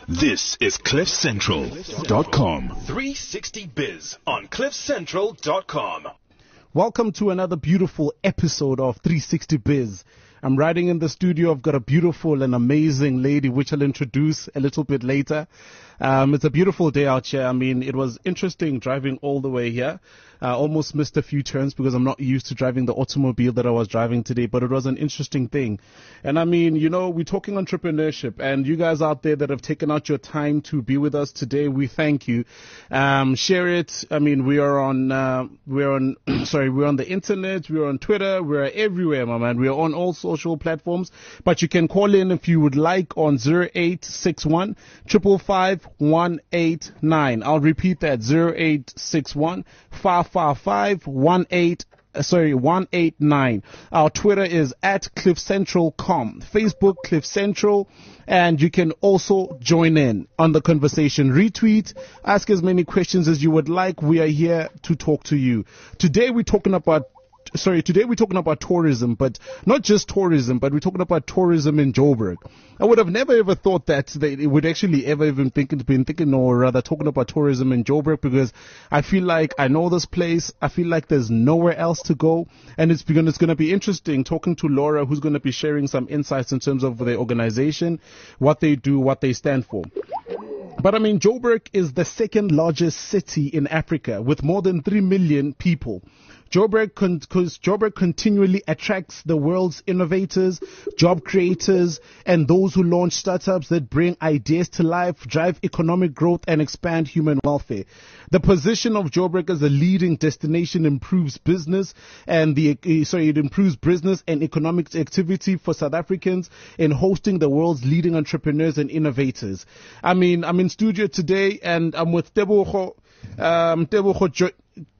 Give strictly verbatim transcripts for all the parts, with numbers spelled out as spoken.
This is cliff central dot com. three sixty Biz on cliff central dot com. Welcome to another beautiful episode of three sixty Biz. I'm riding in the studio. I've got a beautiful and amazing lady, which I'll introduce a little bit later. Um, it's a beautiful day out here. I mean, it was interesting driving all the way here. I almost missed a few turns because I'm not used to driving the automobile that I was driving today, but it was an interesting thing. And I mean, you know, we're talking entrepreneurship, and you guys out there that have taken out your time to be with us today, we thank you. Um, share it. I mean, we are on, uh, we're on, sorry, we're on the internet, we're on Twitter, we're everywhere, my man. We're on all social platforms, but you can call in if you would like on zero eight six one, five five five, one eight nine. I'll repeat that, zero eight six one, five five five, one eight sorry, one eight nine. Our Twitter is at cliff central dot com, Facebook Cliff Central, and you can also join in on the conversation. Retweet, ask as many questions as you would like. We are here to talk to you. Today we're talking about Sorry, today we're talking about tourism, but not just tourism, but we're talking about tourism in Joburg. I would have never ever thought that they would actually ever even think, been thinking or rather talking about tourism in Joburg, because I feel like I know this place. I feel like there's nowhere else to go, and it's going it's going to be interesting talking to Laura, who's going to be sharing some insights in terms of their organization, what they do, what they stand for. But I mean, Joburg is the second largest city in Africa with more than three million people. Joburg, con- Joburg continually attracts the world's innovators, job creators, and those who launch startups that bring ideas to life, drive economic growth, and expand human welfare. The position of Joburg as a leading destination improves business and the uh, sorry, it improves business and economic activity for South Africans in hosting the world's leading entrepreneurs and innovators. I mean, I'm in studio today, and I'm with Tebogo. Um, Tebogo jo-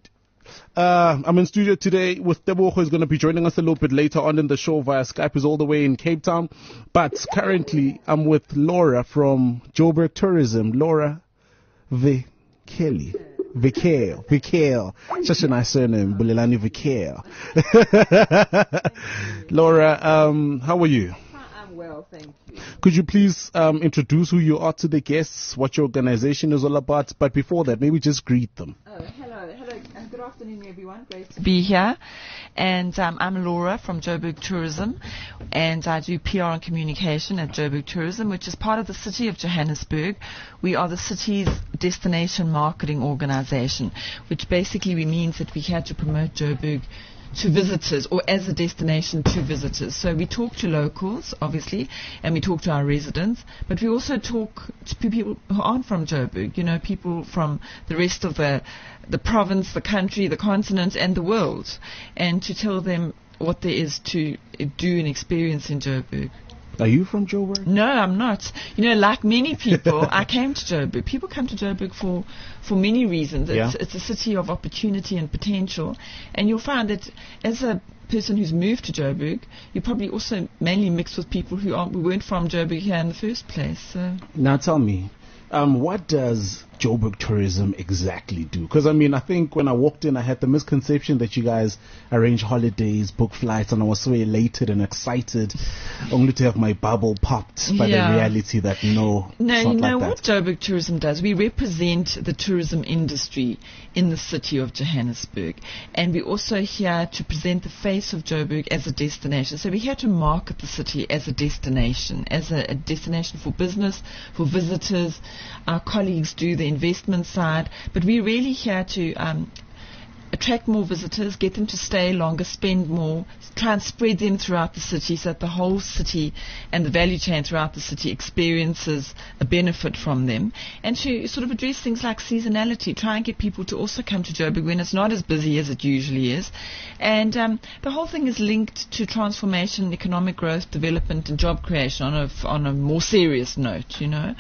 Uh, I'm in studio today with Tebogo, who's going to be joining us a little bit later on in the show via Skype. He's all the way in Cape Town. But currently, I'm with Laura from Joburg Tourism. Laura Vikele. Vikele. Vikele. Such a nice surname. Bulelani Vikele. Laura, um, how are you? I'm well, thank you. Could you please um, introduce who you are to the guests, what your organization is all about? But before that, maybe just greet them. Oh, hello, hello, and good afternoon, everyone. Great to be here. And um, I'm Laura from Joburg Tourism, and I do P R and communication at Joburg Tourism, which is part of the City of Johannesburg. We are the city's destination marketing organization, which basically means that we had to promote Joburg to visitors, or as a destination to visitors. So we talk to locals, obviously, and we talk to our residents, but we also talk to people who aren't from Joburg, you know, people from the rest of the, the province, the country, the continent, and the world, and to tell them what there is to do and experience in Joburg. Are you from Joburg? No, I'm not. You know, like many people, I came to Joburg. People come to Joburg for, for many reasons. It's, yeah. it's a city of opportunity and potential. And you'll find that as a person who's moved to Joburg, you probably also mainly mix with people who aren't, who weren't from Joburg here in the first place. So. Now tell me, um, what does Joburg Tourism exactly do? Because I mean, I think when I walked in, I had the misconception that you guys arrange holidays, book flights, and I was so elated and excited, only to have my bubble popped by yeah. the reality that no, no, it's you not know like what that. Joburg Tourism does? We represent the tourism industry in the city of Johannesburg, and we're also here to present the face of Joburg as a destination. So we're here to market the city as a destination, as a, a destination for business, for visitors. Our colleagues do the investment side, but we're really here to um, attract more visitors, get them to stay longer, spend more, try and spread them throughout the city so that the whole city and the value chain throughout the city experiences a benefit from them, and to sort of address things like seasonality, try and get people to also come to Joburg when it's not as busy as it usually is. And um, the whole thing is linked to transformation, economic growth, development, and job creation on a, on a more serious note, you know.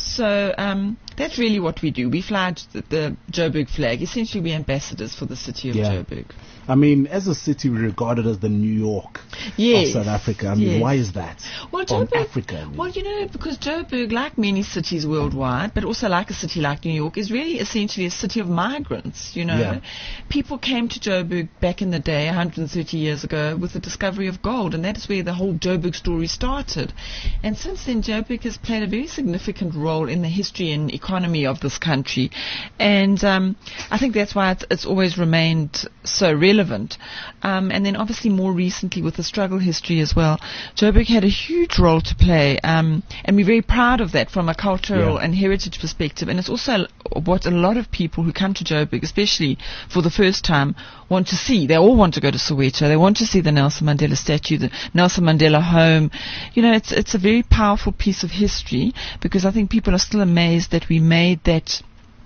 So um, that's really what we do. We fly the, the Joburg flag. Essentially, we're ambassadors for the city of yeah. Joburg. I mean, as a city, we're regarded as the New York yes. of South Africa. I mean, yes. why is that? Well, From Joburg, Africa. I mean. well, you know, because Joburg, like many cities worldwide, but also like a city like New York, is really essentially a city of migrants, you know. Yeah. People came to Joburg back in the day, one hundred thirty years ago, with the discovery of gold, and that is where the whole Joburg story started. And since then, Joburg has played a very significant role in the history and economy of this country. And um, I think that's why it's, it's always remained so relevant. Um, and then obviously more recently with the struggle history as well, Joburg had a huge role to play, um, and we're very proud of that from a cultural Yeah. and heritage perspective. And it's also what a lot of people who come to Joburg, especially for the first time, want to see. They all want to go to Soweto. They want to see the Nelson Mandela statue, the Nelson Mandela home. You know, it's it's a very powerful piece of history, because I think people are still amazed that we made that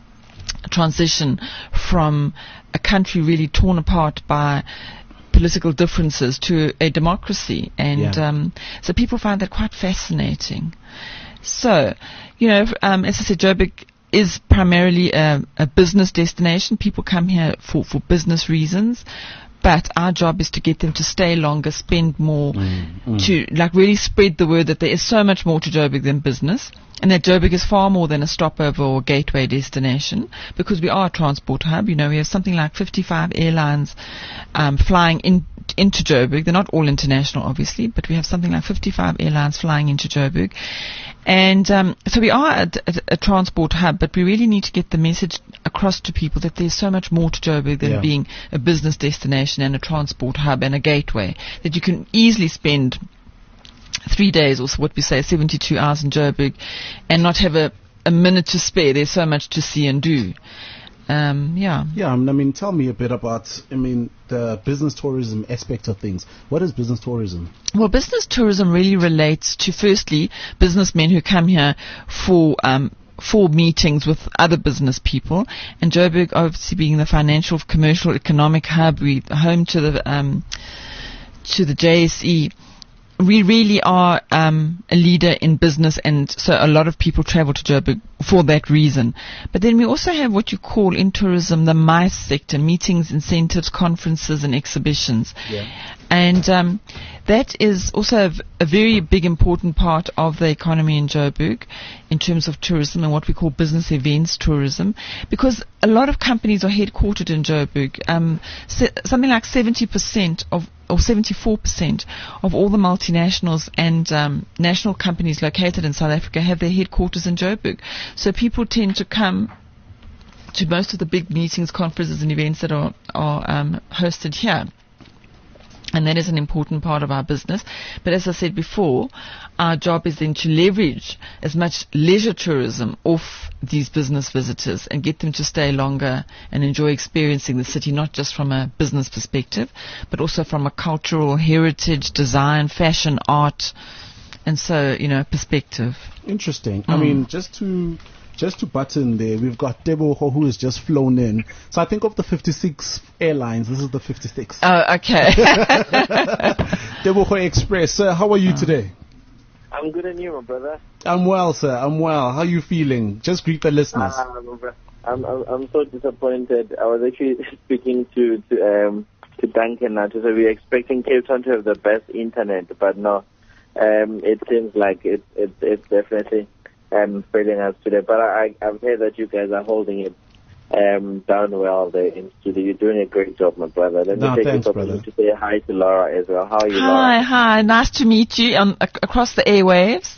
transition from a country really torn apart by political differences to a democracy. And Yeah. um, so people find that quite fascinating. So, you know, um, as I said, Joburg is primarily a, a business destination. People come here for, for business reasons. But our job is to get them to stay longer, spend more, Mm, mm. to like really spread the word that there is so much more to Joburg than business, and that Joburg is far more than a stopover or gateway destination, because we are a transport hub. You know, we have something like fifty-five airlines um, flying in into Joburg. They're not all international, obviously, but we have something like fifty-five airlines flying into Joburg. And um, so we are a, a, a transport hub, but we really need to get the message across to people that there's so much more to Joburg than Yeah. being a business destination and a transport hub and a gateway, that you can easily spend three days, or what we say, seventy-two hours in Joburg, and not have a, a minute to spare. There's so much to see and do. Um, yeah. Yeah, I mean, tell me a bit about, I mean, the business tourism aspect of things. What is business tourism? Well, business tourism really relates to, firstly, businessmen who come here for um, for meetings with other business people. And Joburg, obviously being the financial, commercial, economic hub, we home to the um, to the J S E. We really are um, a leader in business, and so a lot of people travel to Joburg for that reason. But then we also have what you call in tourism the MICE sector, meetings, incentives, conferences and exhibitions. Yeah. And um, that is also a, v- a very big important part of the economy in Joburg in terms of tourism and what we call business events tourism, because a lot of companies are headquartered in Joburg. Um, se- something like seventy percent of or seventy-four percent of all the multinationals and um, national companies located in South Africa have their headquarters in Joburg. So people tend to come to most of the big meetings, conferences and events that are, are um, hosted here. And that is an important part of our business. But as I said before, our job is then to leverage as much leisure tourism off these business visitors and get them to stay longer and enjoy experiencing the city, not just from a business perspective, but also from a cultural, heritage, design, fashion, art, and so, you know, perspective. Interesting. I mean, just to just to butt in there, we've got Tebogo, who has just flown in. So I think of the fifty-six airlines, this is the fifty-six. Oh, okay. Tebogo Express. Sir, how are you today? I'm good, and you, my brother? I'm well, sir. I'm well. How are you feeling? Just greet the listeners. Ah, my bro- I'm, I'm I'm so disappointed. I was actually speaking to to um to Duncan now. So we're expecting Cape Town to have the best internet, but no, um it seems like it it it's definitely um failing us today. But I I've heard that you guys are holding it um down well there in studio. You're doing a great job, my brother. Let me No, take thanks, this opportunity brother. to say hi to Laura as well. How are you, Hi, Laura? hi. Nice to meet you um, ac- across the airwaves.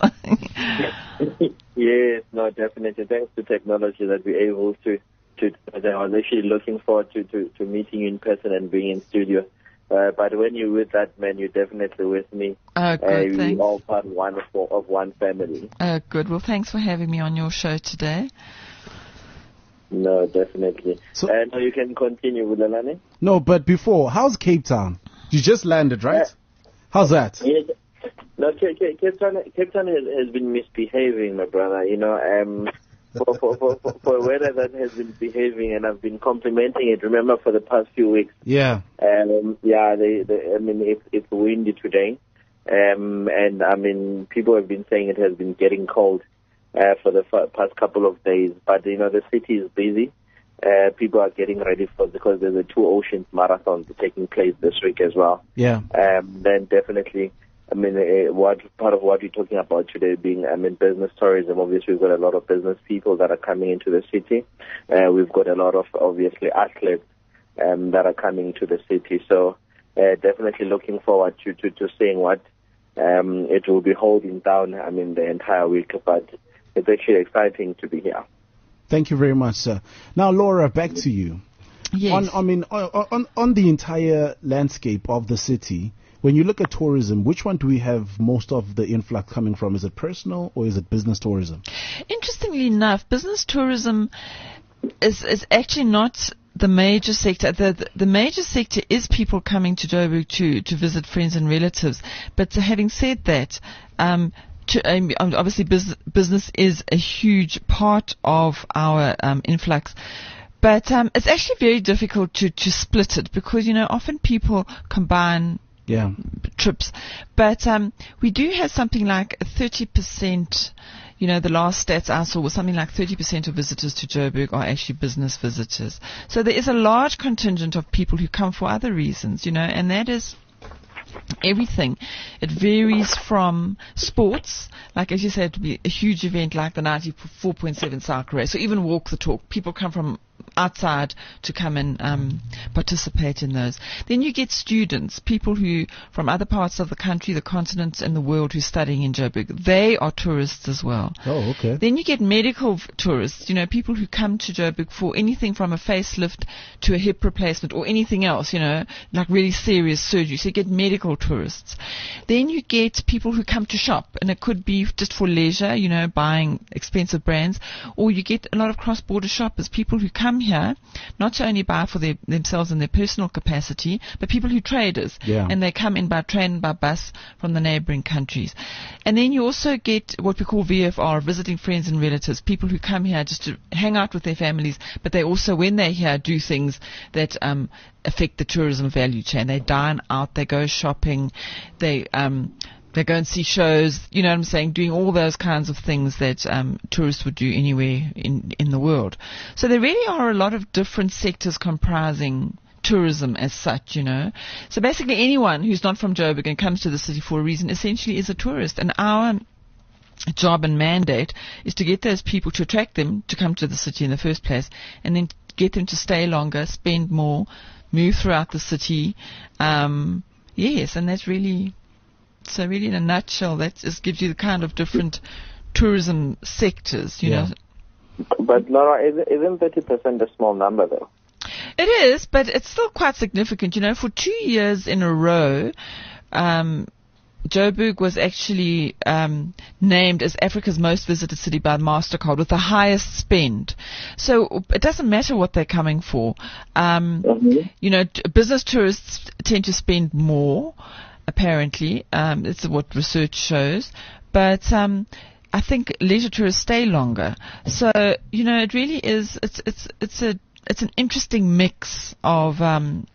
Yes, no, definitely. Thanks to technology that we're able to, to, I was actually looking forward to, to, to meeting you in person and being in studio. Uh, but when you're with that man, you're definitely with me. Oh, Uh, good, we thanks. all part one of, of one family. Oh, good. Well, thanks for having me on your show today. No, definitely. So- uh, no, you can continue with Alani. No, but before, how's Cape Town? You just landed, right? How's that? Yes. No, Cape, Cape, Cape Town, Cape Town has, has been misbehaving, my brother. You know, um, for, for, for, for, for a weather that has been behaving, and I've been complimenting it, remember, for the past few weeks. Yeah. Um, yeah, they, they, I mean, it's, it's windy today. Um, and I mean, people have been saying it has been getting cold, uh, for the f- past couple of days. But, you know, the city is busy. Uh, people are getting ready for, because there's a Two Oceans Marathon taking place this week as well. Yeah. Um, then definitely I mean, uh, what part of what we're talking about today being, I mean, business tourism. Obviously, we've got a lot of business people that are coming into the city. Uh, we've got a lot of, obviously, athletes um, that are coming to the city. So uh, definitely looking forward to, to, to seeing what um, it will be holding down, I mean, the entire week. But it's actually exciting to be here. Thank you very much, sir. Now, Laura, back to you. Yes. On, I mean, on, on, on the entire landscape of the city, when you look at tourism, which one do we have most of the influx coming from? Is it personal or is it business tourism? Interestingly enough, business tourism is, is actually not the major sector. The, the, the major sector is people coming to Joburg to, to visit friends and relatives. But having said that, um, To, um, obviously, business, business is a huge part of our um, influx, but um, it's actually very difficult to, to split it because, you know, often people combine yeah. trips. But um, we do have something like thirty percent, you know, the last stats I saw was something like thirty percent of visitors to Joburg are actually business visitors. So there is a large contingent of people who come for other reasons, you know, and that is everything. It varies from sports, like as you said, to be a huge event like the ninety-four point seven Cycle Race, or even Walk the Talk. People come from outside to come and um, participate in those. Then you get students, people who from other parts of the country, the continent, and the world who are studying in Joburg. They are tourists as well. Oh, okay. Then you get medical v- tourists, you know, people who come to Joburg for anything from a facelift to a hip replacement or anything else, you know, like really serious surgery. So you get medical tourists. Then you get people who come to shop, and it could be just for leisure, you know, buying expensive brands, or you get a lot of cross-border shoppers, people who come here not to only buy for their, themselves in their personal capacity, but people who traders, yeah. and they come in by train and by bus from the neighboring countries. And then you also get what we call V F R, visiting friends and relatives, people who come here just to hang out with their families, but they also, when they're here, do things that um, affect the tourism value chain. They dine out, they go shopping, they um, they go and see shows, you know what I'm saying, doing all those kinds of things that um, tourists would do anywhere in, in the world. So there really are a lot of different sectors comprising tourism as such, you know. So basically anyone who's not from Joburg and comes to the city for a reason essentially is a tourist. And our job and mandate is to get those people, to attract them to come to the city in the first place, and then get them to stay longer, spend more, move throughout the city. Um, yes, and that's really... So really, in a nutshell, that just gives you the kind of different tourism sectors, you yeah. know. But Laura, isn't thirty percent a small number, though? It is, but it's still quite significant. You know, for two years in a row, um, Joburg was actually um, named as Africa's most visited city by MasterCard with the highest spend. So it doesn't matter what they're coming for. Um, mm-hmm. You know, t- business tourists tend to spend more. Apparently, um, it's what research shows, but um, I think leisure tourists stay longer. So you know, it really is. It's it's it's a it's an interesting mix of um,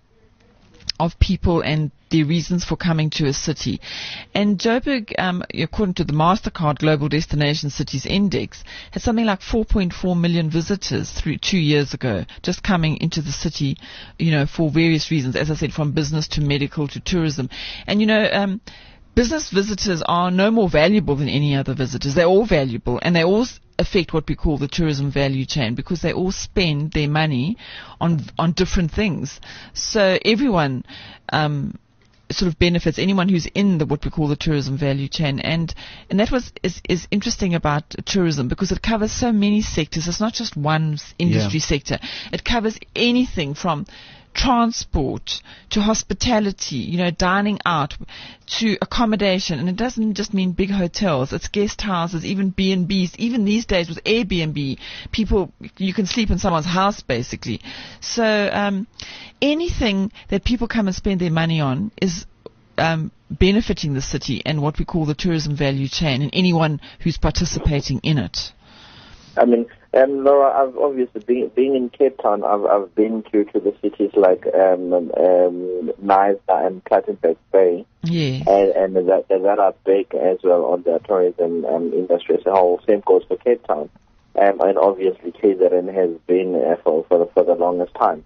of people and their reasons for coming to a city. And Joburg, um, according to the MasterCard Global Destination Cities Index, had something like four point four million visitors through two years ago, just coming into the city, you know, for various reasons, as I said, from business to medical to tourism. And, you know, um, business visitors are no more valuable than any other visitors. They're all valuable, and they all affect what we call the tourism value chain, because they all spend their money on on different things. So everyone um, sort of benefits, anyone who's in the what we call the tourism value chain, and and that was is, is interesting about tourism, because it covers so many sectors. It's not just one industry yeah. sector. It covers anything from transport to hospitality, you know, dining out, to accommodation. And it doesn't just mean big hotels. It's guest houses, even B and B's. Even these days with Airbnb, people, you can sleep in someone's house basically. So um, anything that people come and spend their money on is um, benefiting the city and what we call the tourism value chain, and anyone who's participating in it. I mean, um, Laura, I've obviously been, being in Cape Town, I've, I've been to, to the cities like um, um, Knysna and Clattenburg Bay. Yeah. And, and that, that are big as well on the tourism um, industry as a whole. Same goes for Cape Town. Um, and obviously, K Z N has been uh, for, for, the, for the longest time.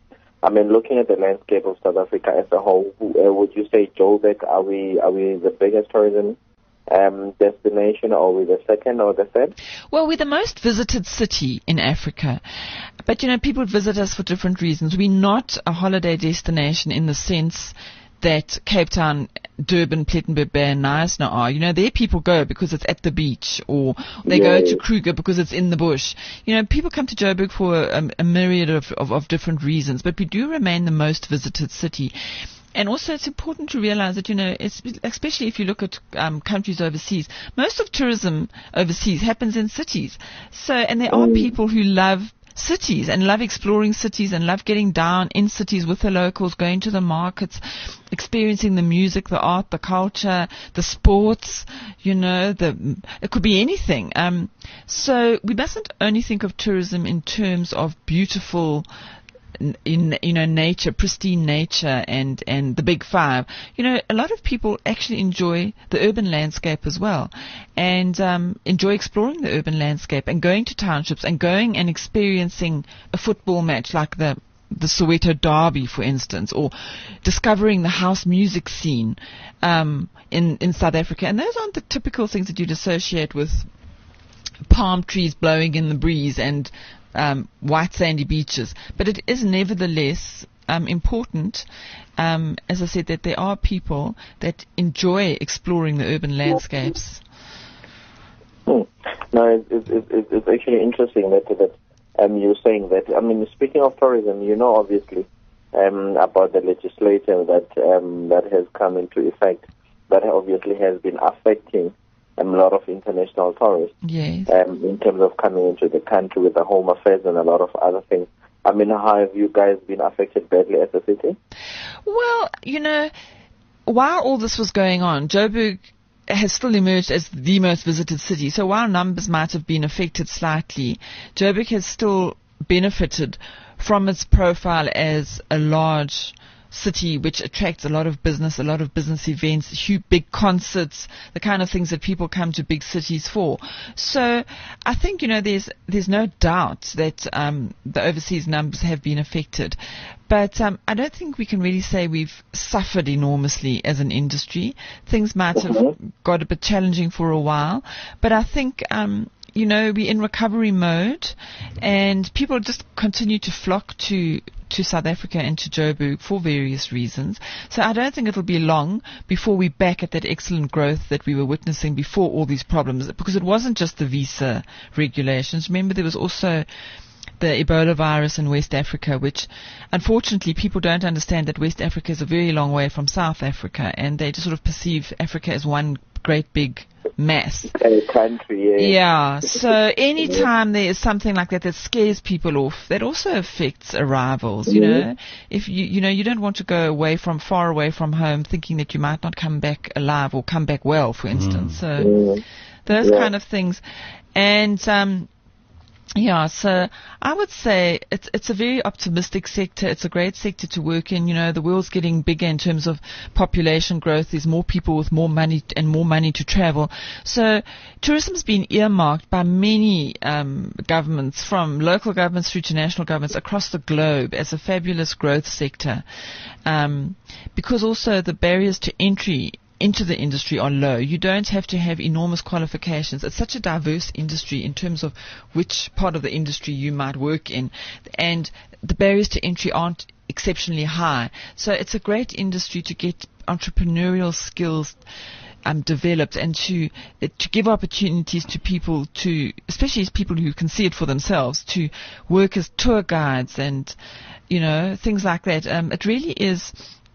I mean, looking at the landscape of South Africa as a whole, uh, would you say Joburg, are we are we the biggest tourism um, destination, or are we the second or the third? Well, we're the most visited city in Africa. But, you know, people visit us for different reasons. We're not a holiday destination in the sense that Cape Town, Durban, Plettenberg Bay and Knysna are. You know, there people go because it's at the beach, or they Yeah. go to Kruger because it's in the bush. You know, people come to Joburg for a, a myriad of, of, of different reasons, but we do remain the most visited city. And also it's important to realize that, you know, it's, especially if you look at um, countries overseas, most of tourism overseas happens in cities. So, and there are people who love cities and love exploring cities and love getting down in cities with the locals, going to the markets, experiencing the music, the art, the culture, the sports, you know, the, it could be anything. Um, so we mustn't only think of tourism in terms of beautiful, in, you know, nature, pristine nature and, and the big five. You know, a lot of people actually enjoy the urban landscape as well, and um, enjoy exploring the urban landscape and going to townships and going and experiencing a football match like the the Soweto Derby, for instance, or discovering the house music scene um, in, in South Africa. And those aren't the typical things that you'd associate with palm trees blowing in the breeze and Um, white sandy beaches, but it is nevertheless um, important, um, as I said, that there are people that enjoy exploring the urban landscapes. Hmm. No, it, it, it, it's actually interesting that that um, you're saying that. I mean, speaking of tourism, you know, obviously um, about the legislation that um, that has come into effect, that obviously has been affecting Um, a lot of international tourists, yes. um, in terms of coming into the country with the Home Affairs and a lot of other things. I mean, how have you guys been affected badly as a city? Well, you know, while all this was going on, Joburg has still emerged as the most visited city. So while numbers might have been affected slightly, Joburg has still benefited from its profile as a large city which attracts a lot of business, a lot of business events, huge big concerts, the kind of things that people come to big cities for. So I think, you know, there's there's no doubt that um, the overseas numbers have been affected. But um, I don't think we can really say we've suffered enormously as an industry. Things might have mm-hmm. got a bit challenging for a while, but I think um, you know, we're in recovery mode, and people just continue to flock to to South Africa and to Joburg for various reasons. So I don't think it'll be long before we're back at that excellent growth that we were witnessing before all these problems, because it wasn't just the visa regulations. Remember, there was also the Ebola virus in West Africa, which unfortunately people don't understand that West Africa is a very long way from South Africa, and they just sort of perceive Africa as one great big mass. A country, yeah. Yeah, so any time there is something like that that scares people off, that also affects arrivals, you mm-hmm. know. If you, you know, you don't want to go away from, far away from home thinking that you might not come back alive or come back well, for instance. Mm. So mm. those yeah. kind of things. And, um, yeah, so I would say it's it's a very optimistic sector. It's a great sector to work in. You know, the world's getting bigger in terms of population growth. There's more people with more money and more money to travel. So tourism's been earmarked by many um, governments, from local governments through to national governments across the globe, as a fabulous growth sector, um, because also the barriers to entry into the industry are low. You don't have to have enormous qualifications. It's such a diverse industry in terms of which part of the industry you might work in, and the barriers to entry aren't exceptionally high. So it's a great industry to get entrepreneurial skills um, developed, and to uh, to give opportunities to people, to especially people who can see it for themselves, to work as tour guides and, you know, things like that. Um, it really is,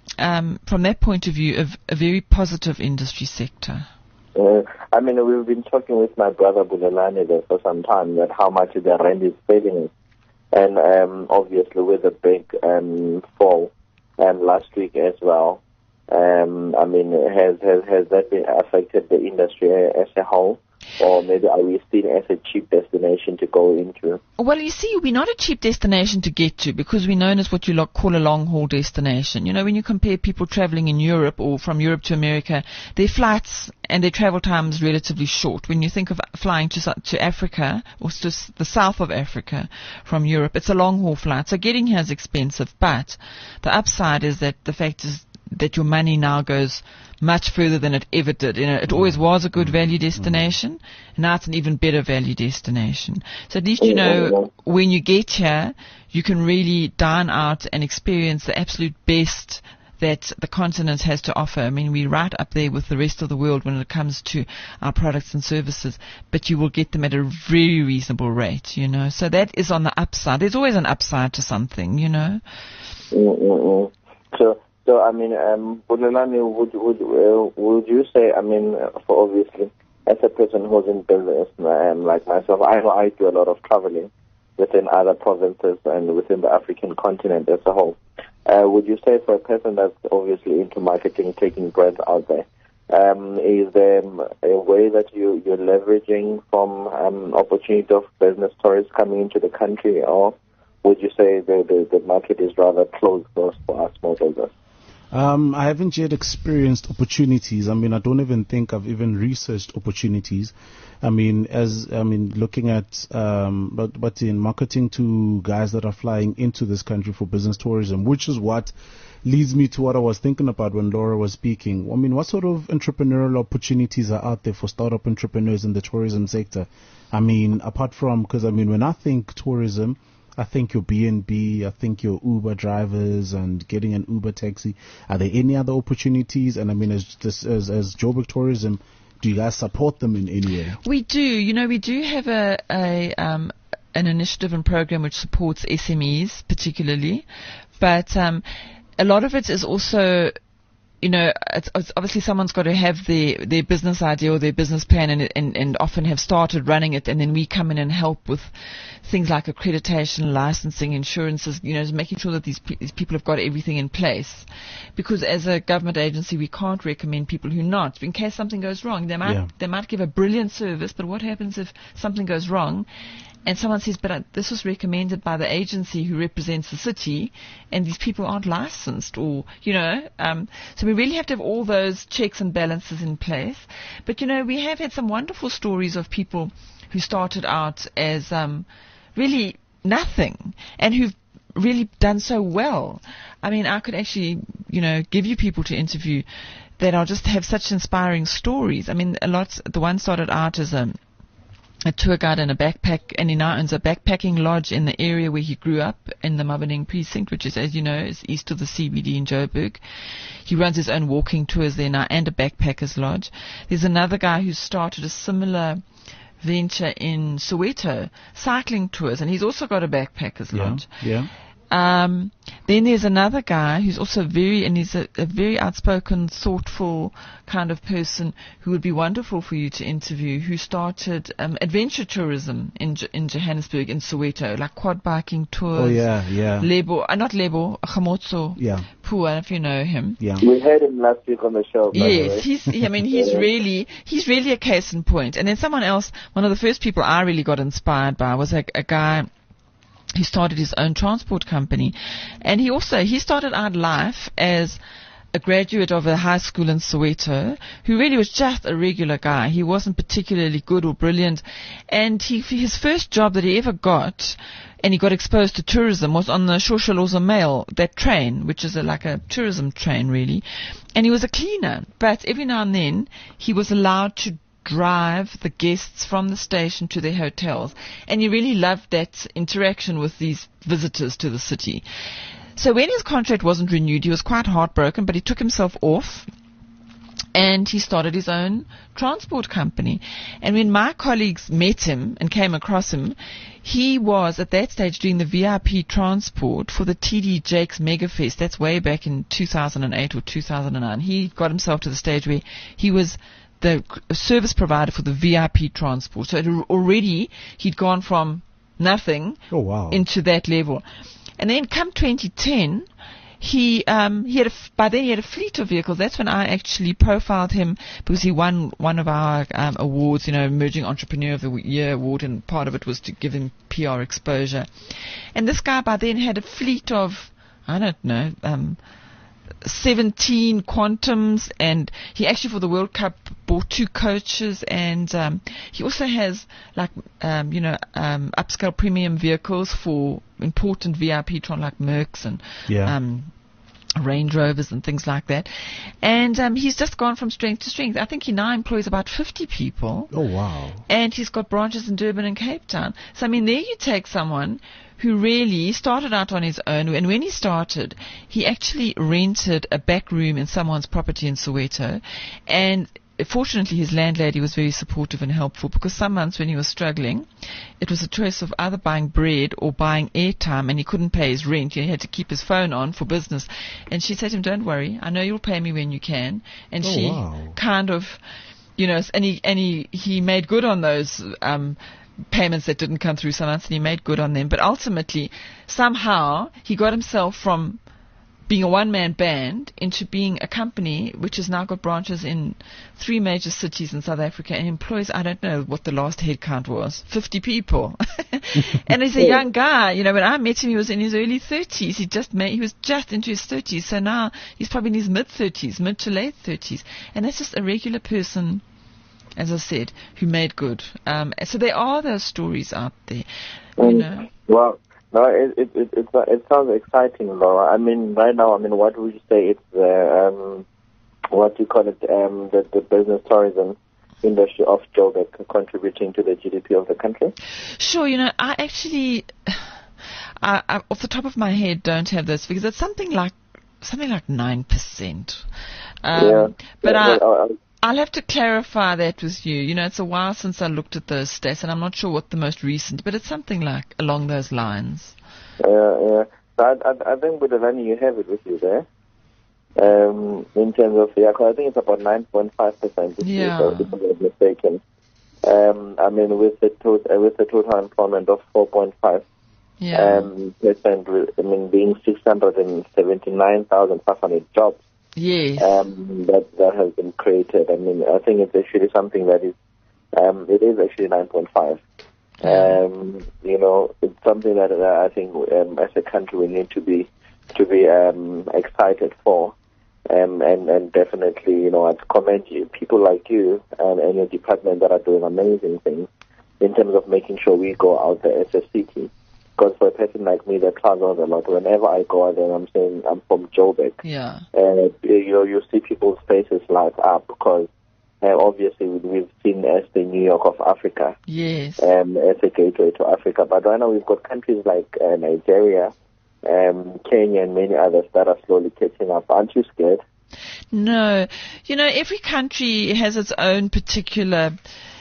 Um, from that point of view, a, a very positive industry sector. Uh, I mean, we've been talking with my brother Bulelani there for some time that how much the rent is saving us. And um, obviously with the big um, fall um, last week as well, um, I mean, has, has, has that been affected the industry as a whole? or maybe are we seen as a cheap destination to go into? Well, you see, we're not a cheap destination to get to because we're known as what you lo- call a long-haul destination. You know, when you compare people traveling in Europe or from Europe to America, their flights and their travel time is relatively short. When you think of flying to to Africa or to s- the south of Africa from Europe, it's a long-haul flight. So getting here is expensive, but the upside is that the fact is that your money now goes much further than it ever did. You know, it always was a good value destination, and now it's an even better value destination. So at least you know when you get here, you can really dine out and experience the absolute best that the continent has to offer. I mean, we're right up there with the rest of the world when it comes to our products and services, but you will get them at a very reasonable rate, you know. So that is on the upside. There's always an upside to something, you know. Mm-mm-mm. So, so I mean, um, Bulelani, would would uh, would you say? I mean, for obviously, as a person who's in business, um, like myself, I know I do a lot of traveling within other provinces and within the African continent as a whole. Uh, would you say for a person that's obviously into marketing, taking brands out there, um, is there a way that you you're leveraging from um, opportunity of business tourists coming into the country, or would you say the the, the market is rather closed for us small business? Um, I haven't yet experienced opportunities. I mean, I don't even think I've even researched opportunities. I mean, as I mean, looking at um, but but in marketing to guys that are flying into this country for business tourism, which is what leads me to what I was thinking about when Laura was speaking. I mean, what sort of entrepreneurial opportunities are out there for startup entrepreneurs in the tourism sector? I mean, apart from, because I mean, when I think tourism, I think your B and B, I think your Uber drivers and getting an Uber taxi. Are there any other opportunities? And I mean, as this, as, as Joburg Tourism, do you guys support them in any way? We do. You know, we do have a, a um, an initiative and program which supports S M Es particularly, but um, a lot of it is also, you know, it's, it's obviously someone's got to have their, their business idea or their business plan and, and, and often have started running it, and then we come in and help with things like accreditation, licensing, insurances, you know, making sure that these, pe- these people have got everything in place. Because as a government agency, we can't recommend people who not, in case something goes wrong. They might, Yeah. they might give a brilliant service, but what happens if something goes wrong? And someone says, but uh, this was recommended by the agency who represents the city, and these people aren't licensed, or, you know, um, so we really have to have all those checks and balances in place. But, you know, we have had some wonderful stories of people who started out as um, really nothing and who've really done so well. I mean, I could actually, you know, give you people to interview that are just have such inspiring stories. I mean, a lot, the one started out as a a tour guide and a backpack, and he now owns a backpacking lodge in the area where he grew up in the Mabaneng precinct, which is, as you know, is east of the C B D in Joburg. He runs his own walking tours there now and a backpackers lodge. There's another guy who started a similar venture in Soweto, cycling tours, and he's also got a backpackers Yeah, lodge. yeah. Um, then there's another guy who's also very, and he's a, a very outspoken, thoughtful kind of person who would be wonderful for you to interview, who started um, adventure tourism in J- in Johannesburg, in Soweto, like quad biking tours. Oh, yeah, yeah. Lebo, uh, not Lebo, Khamotso Yeah. Poo, I don't know if you know him. Yeah. We had him last week on the show. By the way. Yes, he's, I mean, he's really, he's really a case in point. And then someone else, one of the first people I really got inspired by was a, a guy who started his own transport company. And he also, he started out life as a graduate of a high school in Soweto, who really was just a regular guy. He wasn't particularly good or brilliant. And he, his first job that he ever got, and he got exposed to tourism, was on the Shosholoza Mail, that train, which is a, like a tourism train really. And he was a cleaner. But every now and then, he was allowed to drive the guests from the station to their hotels. And he really loved that interaction with these visitors to the city. So when his contract wasn't renewed, he was quite heartbroken, but he took himself off and he started his own transport company. And when my colleagues met him and came across him, he was at that stage doing the V I P transport for the T D Jakes Megafest. That's way back in two thousand eight or two thousand nine. He got himself to the stage where he was the service provider for the V I P transport. So it already he'd gone from nothing Oh, wow. into that level. And then come twenty ten, he um, he had a f- by then he had a fleet of vehicles. That's when I actually profiled him because he won one of our um, awards, you know, Emerging Entrepreneur of the Year award, and part of it was to give him P R exposure. And this guy by then had a fleet of, I don't know, um, seventeen Quantums, and he actually for the World Cup bought two coaches, and um, he also has like um, you know um, upscale premium vehicles for important V I P tron like Mercs and Yeah. um, Range Rovers and things like that. And um, he's just gone from strength to strength. I think he now employs about fifty people. Oh, wow. And he's got branches in Durban and Cape Town. So, I mean, there you take someone who really started out on his own. And when he started, he actually rented a back room in someone's property in Soweto. And fortunately, his landlady was very supportive and helpful, because some months when he was struggling, it was a choice of either buying bread or buying airtime, and he couldn't pay his rent. He had to keep his phone on for business. And she said to him, "Don't worry, I know you'll pay me when you can." And Oh, she wow. kind of, you know, and he, and he, he made good on those um, payments that didn't come through some months, and he made good on them. But ultimately, somehow, he got himself from being a one-man band into being a company which has now got branches in three major cities in South Africa and employs, I don't know what the last head count was, fifty people. And he's a young guy. You know, when I met him, he was in his early thirties. He just made, he was just into his thirties. So now he's probably in his mid-thirties, mid to late thirties. And that's just a regular person, as I said, who made good. Um, so there are those stories out there, you Mm. know. Well, no, it it it it, it sounds exciting, Laura. I mean, right now, I mean, what would you say it's the um, what do you call it, um, the the business tourism industry of Joburg contributing to the G D P of the country? Sure, you know, I actually, I, I, off the top of my head, don't have those figures. It's something like something like nine percent. Um, yeah, but yeah, I. well, I, I'll have to clarify that with you. You know, it's a while since I looked at those stats, and I'm not sure what the most recent, but it's something like along those lines. Yeah, yeah. So I, I, I think with the money you have it with you there. Um, in terms of, yeah, 'cause I think it's about nine point five percent. Yeah. If I'm not mistaken. Um, I mean, with the total, uh, with the total employment of four point five Yeah. um, percent, I mean, being six hundred seventy-nine thousand five hundred jobs. Yes. Um, that that has been created. I mean, I think it's actually something that is, um, it is actually nine point five. Yeah. Um, you know, it's something that uh, I think um, as a country we need to be to be um, excited for, um, and and definitely, you know, I commend you, people like you and, and your department that are doing amazing things in terms of making sure we go out there as a city. Because for a person like me that travels a lot, whenever I go out there, I'm saying I'm from Joburg. Yeah. And you know, you see people's faces light up because uh, obviously we've seen as the New York of Africa, Yes. um, as a gateway to Africa. But right now we've got countries like uh, Nigeria, um, Kenya, and many others that are slowly catching up. Aren't you scared? No. You know, every country has its own particular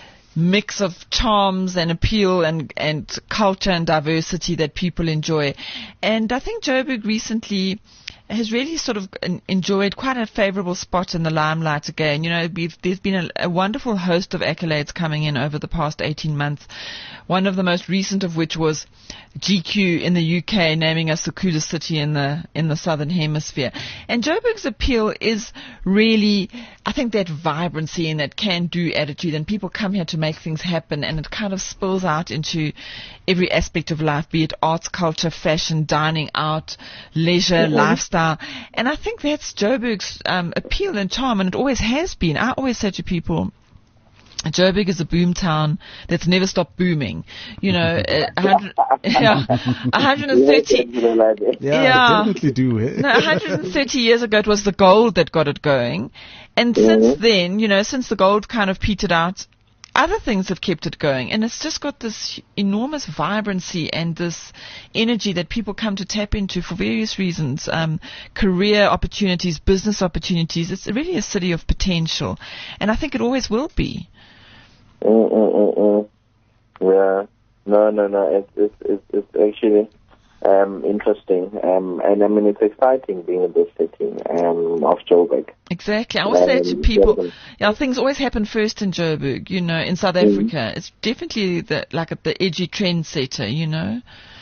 mix of charms and appeal and, and culture and diversity that people enjoy. And I think Joburg recently has really sort of enjoyed quite a favorable spot in the limelight again. You know, we've, there's been a, a wonderful host of accolades coming in over the past eighteen months. One of the most recent of which was G Q in the U K naming us the coolest city in the in the southern hemisphere. And Joburg's appeal is really, I think, that vibrancy and that can-do attitude, and people come here to make things happen, and it kind of spills out into every aspect of life, be it arts, culture, fashion, dining out, leisure, mm-hmm. lifestyle. And I think that's Joburg's um, appeal and charm, and it always has been. I always say to people, Joburg is a boom town that's never stopped booming. You know, uh, one hundred, yeah, one hundred thirty. Yeah, yeah, definitely do. Eh? No, one hundred thirty years ago, it was the gold that got it going, and mm-hmm. since then, you know, since the gold kind of petered out, other things have kept it going, and it's just got this enormous vibrancy and this energy that people come to tap into for various reasons, um, career opportunities, business opportunities. It's really a city of potential, and I think it always will be. Mm, mm, mm, mm. Yeah, no, no, no. It's it's it's, it's actually um, interesting, um, and I mean it's exciting being in this city um, of Joburg. Exactly. I always um, say to people, yeah, things always happen first in Joburg. You know, in South Africa, mm. it's definitely the like the edgy trendsetter. You know.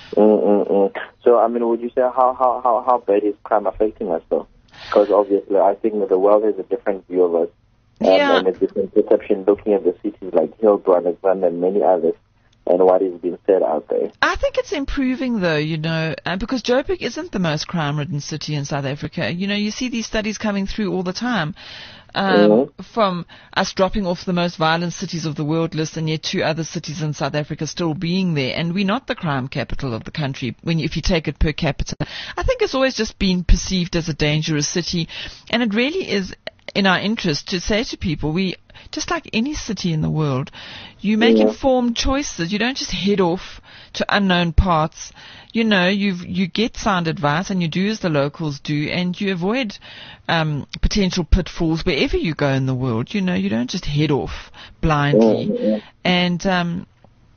Mm-mm-mm. So, I mean, would you say how, how, how, how bad is crime affecting us, though? Because obviously, I think that the world has a different view of us, um, Yeah. and a different perception looking at the cities like Hillbrow, Alexander, and many others, and what is being said out there. I think it's improving, though, you know, uh, because Joburg isn't the most crime-ridden city in South Africa. You know, you see these studies coming through all the time. Um, Mm-hmm. From us dropping off the most violent cities of the world list, and yet two other cities in South Africa still being there, and we're not the crime capital of the country when you, if you take it per capita. I think it's always just been perceived as a dangerous city, and it really is in our interest to say to people, we, just like any city in the world, you make Yeah. informed choices. You don't just head off to unknown paths. You know, you you get sound advice, and you do as the locals do, and you avoid um, potential pitfalls wherever you go in the world. You know, you don't just head off blindly. Yeah. And um,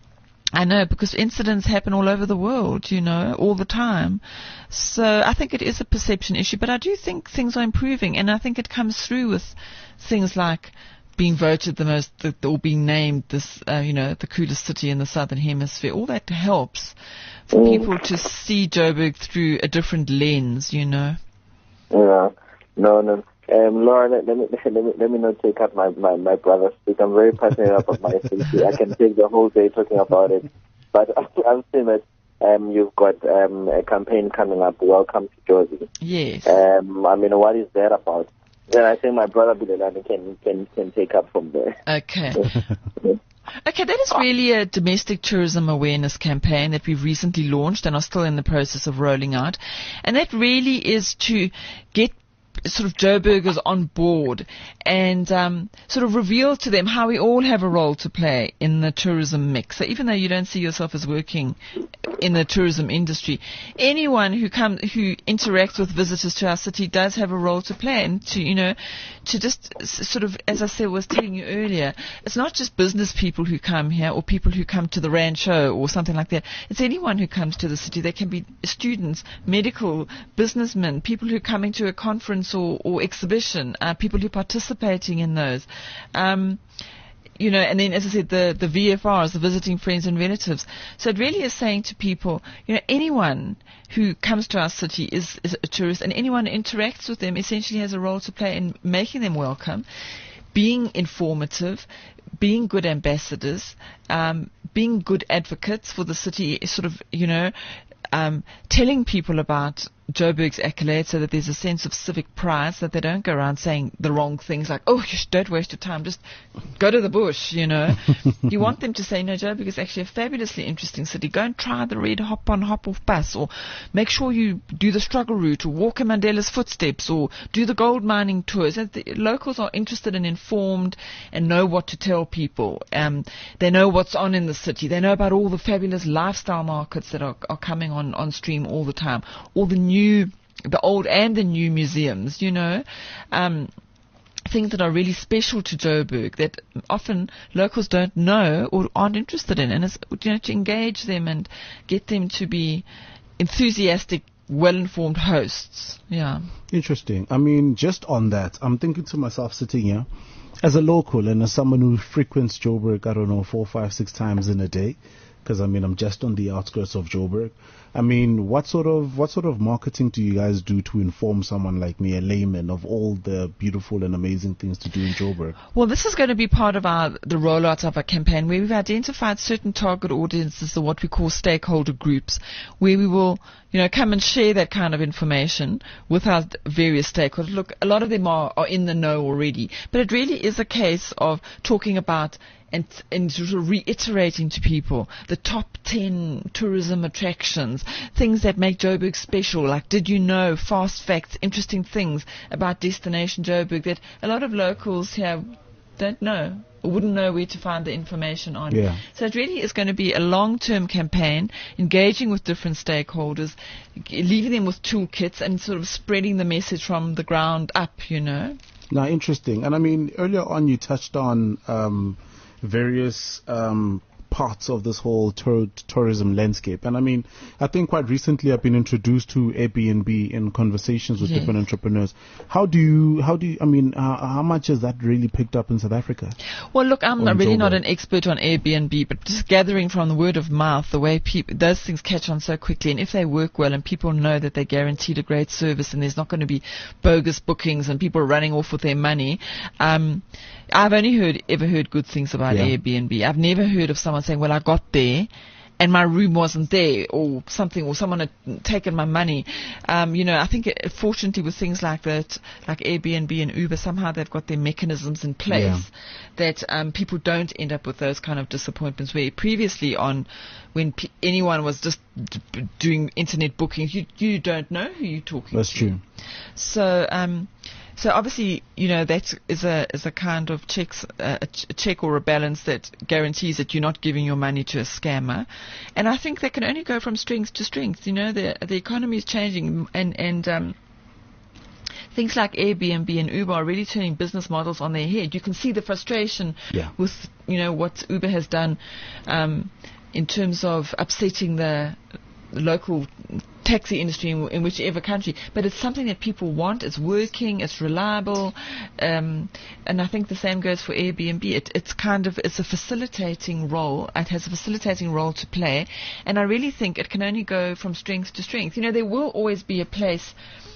I know, because incidents happen all over the world, you know, all the time. So I think it is a perception issue, but I do think things are improving, and I think it comes through with things like being voted the most, the, or being named this, uh, you know, the coolest city in the Southern Hemisphere. All that helps for Mm. people to see Joburg through a different lens, you know. Yeah. No, no. Um, Laura, let, let, me, let, me, let me not take up my, my, my brother's speak. I'm very passionate about my city. I can take the whole day talking about it. But I'm saying that um, you've got um, a campaign coming up, Welcome to Jersey. Yes. Um, I mean, what is that about? Then I think my brother Bilelani can, can, can take up from there. Okay. Okay, that is really a domestic tourism awareness campaign that we've recently launched and are still in the process of rolling out. And that really is to get sort of Joburgers on board and um, sort of reveal to them how we all have a role to play in the tourism mix. So even though you don't see yourself as working in the tourism industry, anyone who come who interacts with visitors to our city does have a role to play, and to you know to just s- sort of, as I said, was telling you earlier, it's not just business people who come here or people who come to the Rand show or something like that. It's anyone who comes to the city. They can be students, medical, businessmen, people who are coming to a conference or, or exhibition, uh, people who are participating in those. Um, You know, and then, as I said, the, the V F Rs, the visiting friends and relatives. So it really is saying to people, you know, anyone who comes to our city is, is a tourist, and anyone who interacts with them essentially has a role to play in making them welcome, being informative, being good ambassadors, um, being good advocates for the city, sort of, you know, um, telling people about Joburg's accolades so that there's a sense of civic pride, so that they don't go around saying the wrong things like, oh, you sh- don't waste your time, just go to the bush, you know. You want them to say, no, Joburg is actually a fabulously interesting city. Go and try the red hop-on, hop-off bus, or make sure you do the struggle route, or walk in Mandela's footsteps, or do the gold mining tours. The locals are interested and informed and know what to tell people. Um, they know what's on in the city. They know about all the fabulous lifestyle markets that are, are coming on, on stream all the time, all the new New, the old and the new museums, you know, um, things that are really special to Joburg that often locals don't know or aren't interested in, and it's, you know, to engage them and get them to be enthusiastic, well-informed hosts. Yeah. Interesting. I mean, just on that, I'm thinking to myself sitting here, as a local and as someone who frequents Joburg, I don't know, four, five, six times in a day, because I mean, I'm just on the outskirts of Joburg. I mean, what sort of what sort of marketing do you guys do to inform someone like me, a layman, of all the beautiful and amazing things to do in Joburg? Well, this is going to be part of our the rollout of our campaign, where we've identified certain target audiences, or what we call stakeholder groups, where we will, you know, come and share that kind of information with our various stakeholders. Look, a lot of them are, are in the know already, but it really is a case of talking about and, and sort of reiterating to people the top ten tourism attractions, things that make Joburg special, like did you know, fast facts, interesting things about Destination Joburg that a lot of locals here don't know or wouldn't know where to find the information on. Yeah. So it really is going to be a long-term campaign, engaging with different stakeholders, g- leaving them with toolkits and sort of spreading the message from the ground up, you know. Now, interesting. And I mean, earlier on you touched on um, various um, parts of this whole tour, tourism landscape. And I mean, I think quite recently I've been introduced to Airbnb in conversations with yes. different entrepreneurs. How do you, how do you, I mean, uh, how much has that really picked up in South Africa? Well, look, I'm Or in really not Joburg? an expert on Airbnb, but just gathering from the word of mouth, the way people, those things catch on so quickly. And if they work well and people know that they're guaranteed a great service and there's not going to be bogus bookings and people running off with their money, um, I've only heard, ever heard good things about Yeah. Airbnb. I've never heard of someone saying, well, I got there and my room wasn't there or something, or someone had taken my money. Um, you know, I think it, fortunately with things like that, like Airbnb and Uber, somehow they've got their mechanisms in place Yeah. that um, people don't end up with those kind of disappointments where previously on when p- anyone was just d- d- doing internet bookings, you, you don't know who you're talking That's to. true. So, um, so obviously, you know, that is a is a kind of checks, uh, a, ch- a check or a balance that guarantees that you're not giving your money to a scammer. And I think that can only go from strength to strength. You know, the the economy is changing, and and um, things like Airbnb and Uber are really turning business models on their head. You can see the frustration Yeah. with, you know, what Uber has done um, in terms of upsetting the local taxi industry in, in whichever country, but it's something that people want. It's working, it's reliable, um, and I think the same goes for Airbnb. It, it's kind of it's a facilitating role. It has a facilitating role to play, and I really think it can only go from strength to strength. You know, there will always be a place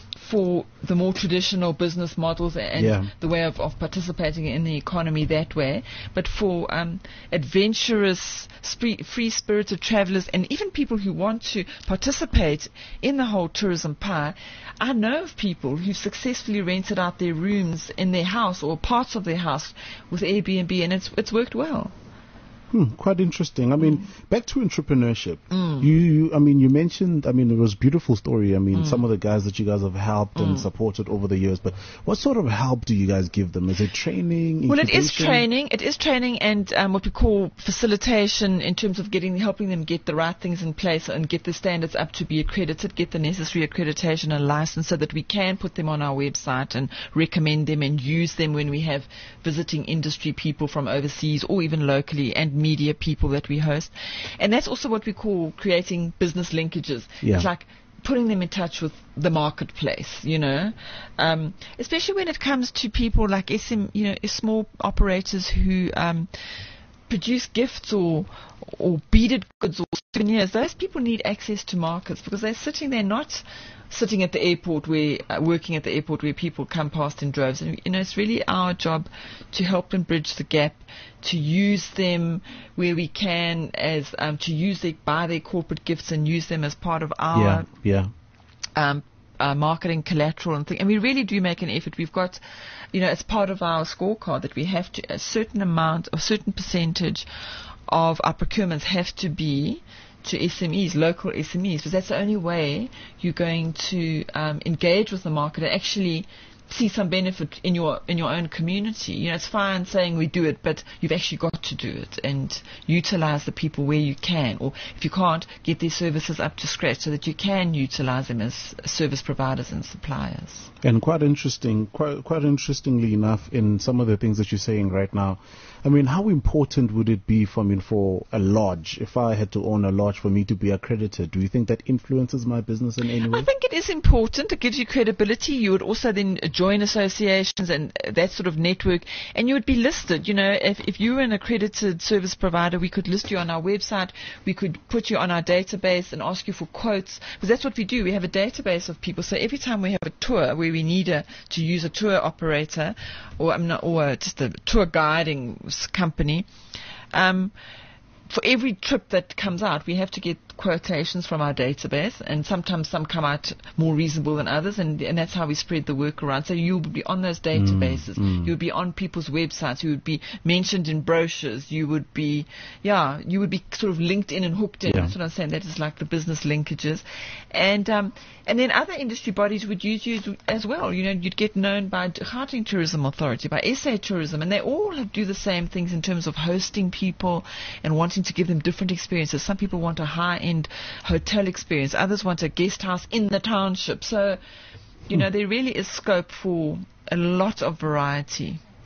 for the more traditional business models and Yeah. the way of, of participating in the economy that way. But for um, adventurous, spree- free-spirited travelers and even people who want to participate in the whole tourism pie, I know of people who've successfully rented out their rooms in their house or parts of their house with Airbnb, and it's it's worked well. Hmm, quite interesting. I mean, back to entrepreneurship. Mm. You, you, I mean, you mentioned, I mean, it was a beautiful story. I mean, Mm. some of the guys that you guys have helped and supported over the years, but what sort of help do you guys give them? Is it training? Well, it is incubation? training. It is training and um, what we call facilitation in terms of getting, helping them get the right things in place and get the standards up to be accredited, get the necessary accreditation and license so that we can put them on our website and recommend them and use them when we have visiting industry people from overseas or even locally and media people that we host. And that's also what we call creating business linkages. Yeah. It's like putting them in touch with the marketplace, you know, um, especially when it comes to people like S M, you know, small operators who um, produce gifts or or beaded goods or souvenirs. Those people need access to markets because they're sitting there not sitting at the airport where uh, working at the airport where people come past in droves. And you know, it's really our job to help them bridge the gap, to use them where we can, as um, to use their buy their corporate gifts and use them as part of our Yeah, yeah. um, uh, marketing collateral and thing. And we really do make an effort. We've got, you know, as part of our scorecard that we have to, a certain amount, a certain percentage of our procurements have to be to S M Es, local S M Es, because that's the only way you're going to um, engage with the market and actually see some benefit in your in your own community. You know, it's fine saying we do it, but you've actually got to do it and utilize the people where you can, or if you can't, get their services up to scratch so that you can utilize them as service providers and suppliers. And quite interesting, quite quite interestingly enough, in some of the things that you're saying right now, I mean, how important would it be for, I mean, for a lodge, if I had to own a lodge, for me to be accredited? Do you think that influences my business in any way? I think it is important. It gives you credibility. You would also then join associations and that sort of network, and you would be listed. You know, if, if you were an accredited service provider, we could list you on our website. We could put you on our database and ask you for quotes, because that's what we do. We have a database of people. So every time we have a tour where we need a, to use a tour operator or, I'm not, or just a tour guiding company, um, for every trip that comes out, we have to get quotations from our database, and sometimes some come out more reasonable than others, and, and that's how we spread the work around. So you would be on those databases, Mm, mm. you would be on people's websites, you would be mentioned in brochures, you would be, yeah, you would be sort of linked in and hooked in. Yeah. That's what I'm saying. That is like the business linkages, and um, and then other industry bodies would use you as well. You know, you'd get known by Gauteng Tourism Authority, by S A Tourism, and they all have, do the same things in terms of hosting people and wanting to give them different experiences. Some people want a high-end hotel experience. Others want a guest house in the township. So, you know, there really is scope for a lot of variety.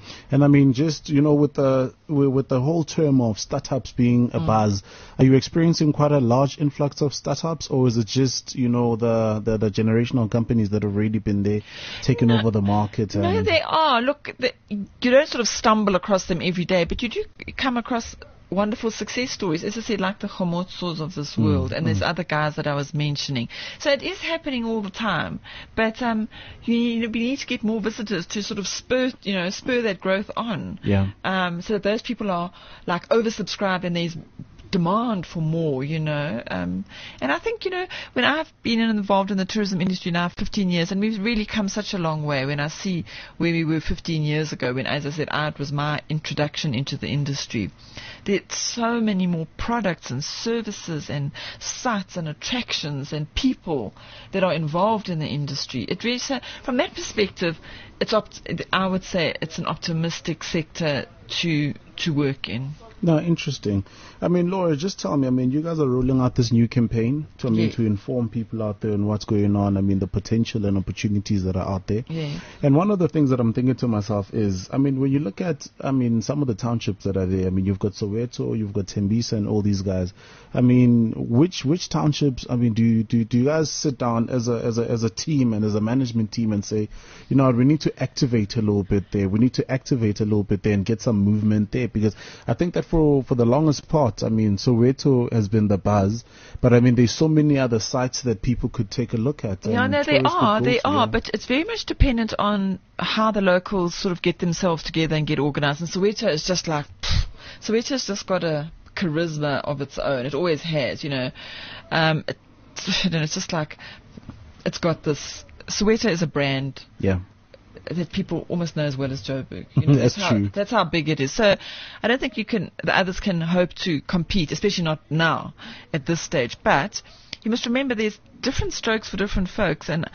And I mean, just, you know, with the with, with the whole term of startups being a mm. buzz, are you experiencing quite a large influx of startups, or is it just, you know, the, the, the generational companies that have already been there, taking no, over the market? No, and they are. Look, the, you don't sort of stumble across them every day, but you do come across wonderful success stories, as I said, like the Khomotsos of this world, mm, and there's mm. other guys that I was mentioning. So it is happening all the time, but um, you need, we need to get more visitors to sort of spur, you know, spur that growth on. Yeah. Um, so that those people are like oversubscribed and there's demand for more, you know. Um, and I think, you know, when I've been involved in the tourism industry now fifteen years, and we've really come such a long way, when I see where we were fifteen years ago, when, as I said, art was my introduction into the industry, there's so many more products and services and sites and attractions and people that are involved in the industry. It really, so from that perspective, it's opt- I would say it's an optimistic sector to to work in. No, interesting. I mean, Laura, just tell me, I mean, you guys are rolling out this new campaign to, I mean, yeah. to inform people out there on what's going on, I mean, the potential and opportunities that are out there. Yeah. And one of the things that I'm thinking to myself is, I mean, when you look at, I mean, some of the townships that are there, I mean, you've got Soweto, you've got Tembisa and all these guys. I mean, which which townships, I mean, do you, do, do you guys sit down as a, as a, as a team and as a management team and say, you know, we need to activate a little bit there, we need to activate a little bit there and get some movement there? Because I think that for, for the longest part, I mean, Soweto has been the buzz, but I mean, there's so many other sites that people could take a look at. Yeah, no, they are, they to, are, yeah. But it's very much dependent on how the locals sort of get themselves together and get organized. And Soweto is just like, pff, Soweto's just got a charisma of its own. It always has, you know. Um, it, and it's just like, it's got this, Soweto is a brand. Yeah. That people almost know as well as Joburg. You know, that's, that's how, true. That's how big it is. So I don't think you can, the others can hope to compete, especially not now at this stage. But you must remember there's different strokes for different folks. And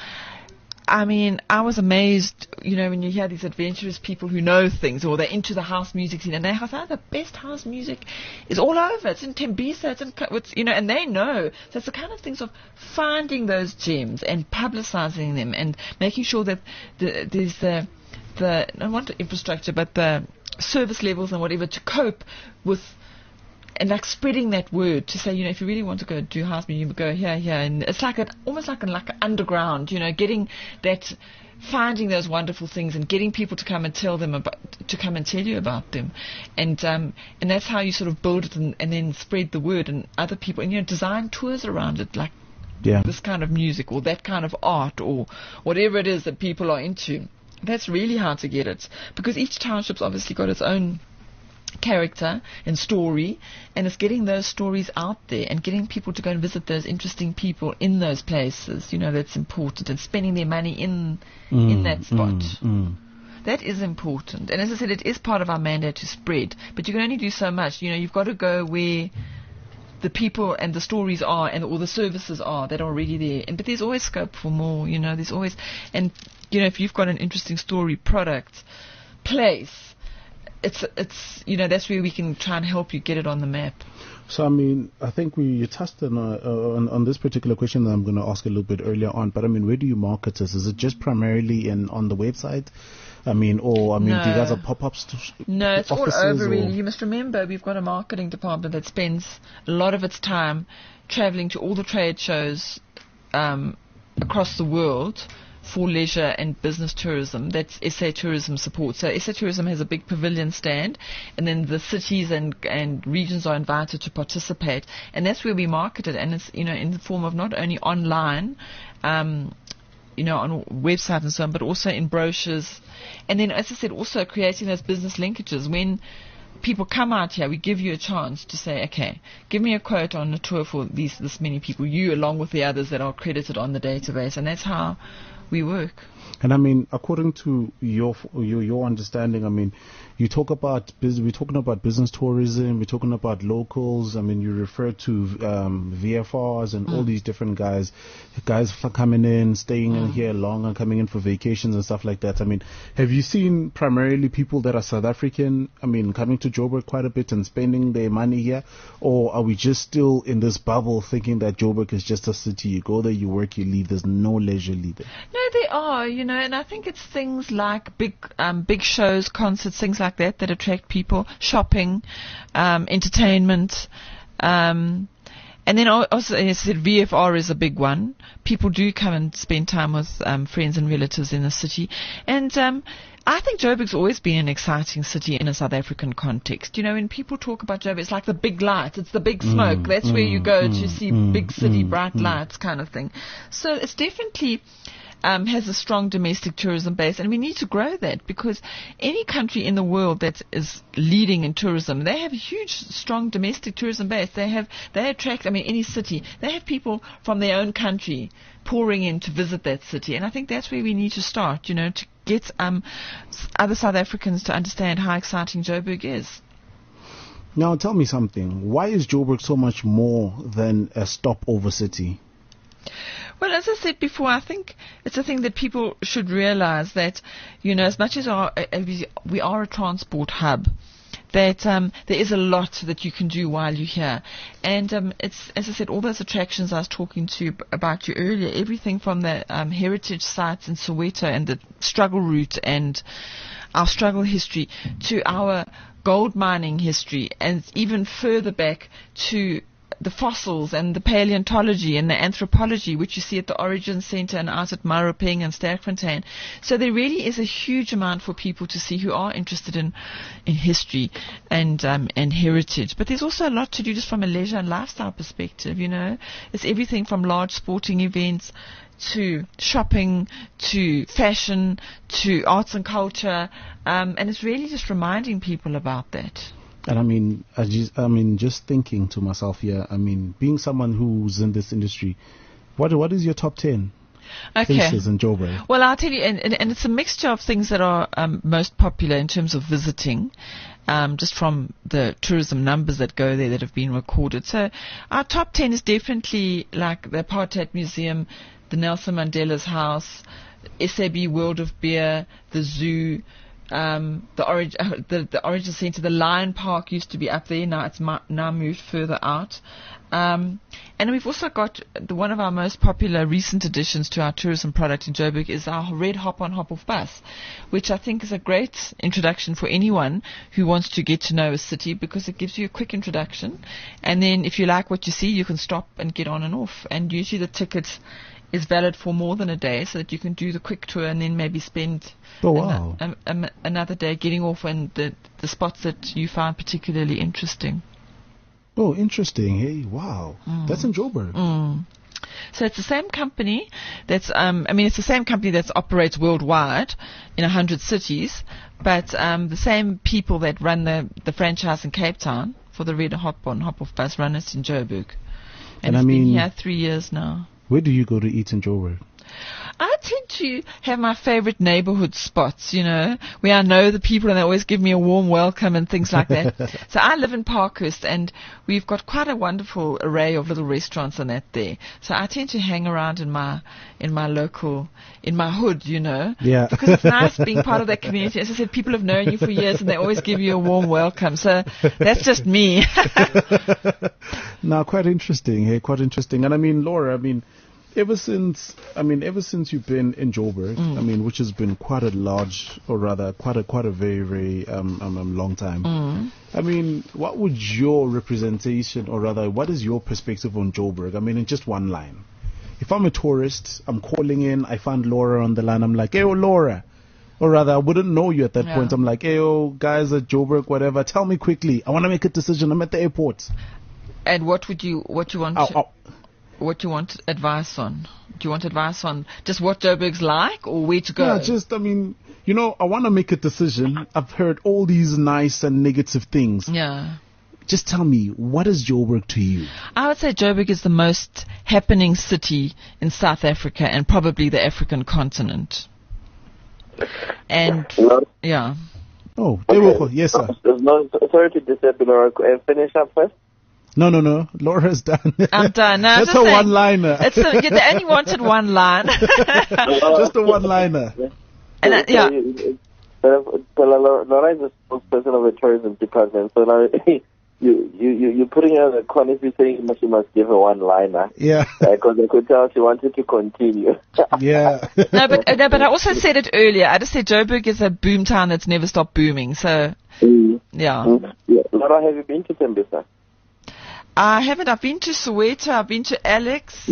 I mean, I was amazed, you know, when you hear these adventurous people who know things, or they're into the house music scene, and they have, oh, the best house music is all over. It's in Tembisa, it's in, it's, you know, and they know. So it's the kind of things of finding those gems and publicizing them and making sure that the, there's the, the, I don't want the infrastructure, but the service levels and whatever to cope with. And like spreading that word to say, you know, if you really want to go do house music, you go here, here, and it's like a, almost like a, like an underground, you know, getting that, finding those wonderful things and getting people to come and tell them about, to come and tell you about them, and um, and that's how you sort of build it and, and then spread the word, and other people, and you know, design tours around it, like yeah. this kind of music or that kind of art or whatever it is that people are into. That's really hard to get it, because each township's obviously got its own character and story, and it's getting those stories out there and getting people to go and visit those interesting people in those places, you know, that's important, and spending their money in mm, in that spot. Mm, mm. That is important. And as I said, it is part of our mandate to spread, but you can only do so much. You know, you've got to go where the people and the stories are, and all the services are that are already there. And but there's always scope for more, you know, there's always, and you know, if you've got an interesting story, product, place, It's, it's, you know, that's where we can try and help you get it on the map. So, I mean, I think we you touched on, uh, on, on this particular question that I'm going to ask a little bit earlier on, but I mean, where do you market this? Is it just primarily in on the website? I mean, or, I mean, no. do you guys have pop-ups? To sh- no, it's all over, or? really. You must remember, we've got a marketing department that spends a lot of its time traveling to all the trade shows um, across the world for leisure and business tourism. That's S A Tourism support. So S A Tourism has a big pavilion stand, and then the cities and and regions are invited to participate, and that's where we market it. And it's, you know, in the form of not only online, um, you know, on website and so on, but also in brochures. And then, as I said, also creating those business linkages. When people come out here, we give you a chance to say, okay, give me a quote on a tour for these this many people, you along with the others that are credited on the database, and that's how we work. And I mean, according to your your your understanding, I mean, you talk about bus- we're talking about business tourism, we're talking about locals. I mean, you refer to um, V F Rs and mm. all these different guys, guys coming in, staying mm. in here long and coming in for vacations and stuff like that. I mean, have you seen primarily people that are South African, I mean, coming to Joburg quite a bit and spending their money here, or are we just still in this bubble thinking that Joburg is just a city? You go there, you work, you leave. There's no leisure there. No, there are, you know, and I think it's things like big, um, big shows, concerts, things like that that attract people. Shopping, um, entertainment, um, and then also, as I said, V F R is a big one. People do come and spend time with um, friends and relatives in the city, and um, I think Joburg's always been an exciting city in a South African context. You know, when people talk about Joburg, it's like the big light, it's the big smoke. Mm, That's mm, where you go mm, to see mm, big city, mm, bright mm. lights kind of thing. So it's definitely um, has a strong domestic tourism base, and we need to grow that, because any country in the world that is leading in tourism, they have a huge, strong domestic tourism base. They have, they attract, I mean, any city, they have people from their own country pouring in to visit that city, and I think that's where we need to start, you know, to get um, other South Africans to understand how exciting Joburg is. Now, tell me something. Why is Joburg so much more than a stopover city? Well, as I said before, I think it's a thing that people should realize that, you know, as much as our, uh, we are a transport hub, that um, there is a lot that you can do while you're here. And um, it's, as I said, all those attractions I was talking to you about you earlier, everything from the um, heritage sites in Soweto and the struggle route and our struggle history to our gold mining history, and even further back to the fossils and the paleontology and the anthropology, which you see at the Origin Centre and out at Mauropeng and Sterkfontein. So there really is a huge amount for people to see who are interested in, in history and um, and heritage. But there's also a lot to do just from a leisure and lifestyle perspective, you know. It's everything from large sporting events to shopping, to fashion, to arts and culture, um, and it's really just reminding people about that. And I mean, I just, I mean, just thinking to myself here, I mean, being someone who's in this industry, what what is your top ten okay. places in Joburg? Well, I'll tell you, and, and, and it's a mixture of things that are um, most popular in terms of visiting, um, just from the tourism numbers that go there that have been recorded. So our top ten is definitely like the Apartheid Museum, the Nelson Mandela's House, S A B World of Beer, the zoo, Um, the, orig- uh, the the Origin Centre, the Lion Park used to be up there. Now it's mu- now moved further out. Um, and we've also got the, one of our most popular recent additions to our tourism product in Joburg is our Red Hop on Hop Off bus, which I think is a great introduction for anyone who wants to get to know a city, because it gives you a quick introduction. And then if you like what you see, you can stop and get on and off. And usually the ticket is valid for more than a day, so that you can do the quick tour and then maybe spend oh, wow. an, a, a, another day getting off and the, the spots that you find particularly interesting. Oh, interesting. Hey, wow. Mm. That's in Joburg. Mm. So it's the same company that's, um, I mean, it's the same company that operates worldwide in a hundred cities, but um, the same people that run the, the franchise in Cape Town for the Red Hop on Hop Off bus run it in Joburg. And, and it's I mean, been here three years now. Where do you go to eat in Joburg? I tend to have my favorite neighborhood spots, you know, where I know the people and they always give me a warm welcome and things like that. So I live in Parkhurst, and we've got quite a wonderful array of little restaurants and that there. So I tend to hang around in my in my local, in my hood, you know. Yeah. Because it's nice being part of that community. As I said, people have known you for years and they always give you a warm welcome. So that's just me. Now, quite interesting. Hey, quite interesting. And I mean, Laura, I mean, Ever since, I mean, ever since you've been in Joburg, mm. I mean, which has been quite a large, or rather, quite a quite a very very um, um, um long time. Mm. I mean, what would your representation, or rather, what is your perspective on Joburg? I mean, in just one line. If I'm a tourist, I'm calling in, I find Laura on the line. I'm like, hey, oh, Laura. Or rather, I wouldn't know you at that yeah. point. I'm like, hey, oh, guys at Joburg, whatever. Tell me quickly. I want to make a decision. I'm at the airport. And what would you, what you want? Ow, to ow. What you want advice on? Do you want advice on just what Joburg's like, or where to go? Yeah, just, I mean, you know, I want to make a decision. I've heard all these nice and negative things. Yeah. Just tell me, what is Joburg to you? I would say Joburg is the most happening city in South Africa and probably the African continent. And, no. yeah. Oh, okay. Yes, sir. No, sorry to disturb you, Laura. Finish up first. No, no, no. Laura's done. I'm done. No, That's a saying, one-liner. It's a, yeah, they only wanted one line. Just a one-liner. And uh, yeah. Laura is the spokesperson of the tourism department, so now you, you, you, you're putting her on the corner if you're saying she must give her one-liner. Yeah. Because I could tell she wanted to continue. Yeah. No, but uh, no, but I also said it earlier. I just said Joburg is a boom town that's never stopped booming. So, Mm. yeah. Mm. Yeah. Laura, have you been to Tembisa? I haven't. I've been to Soweto. I've been to Alex,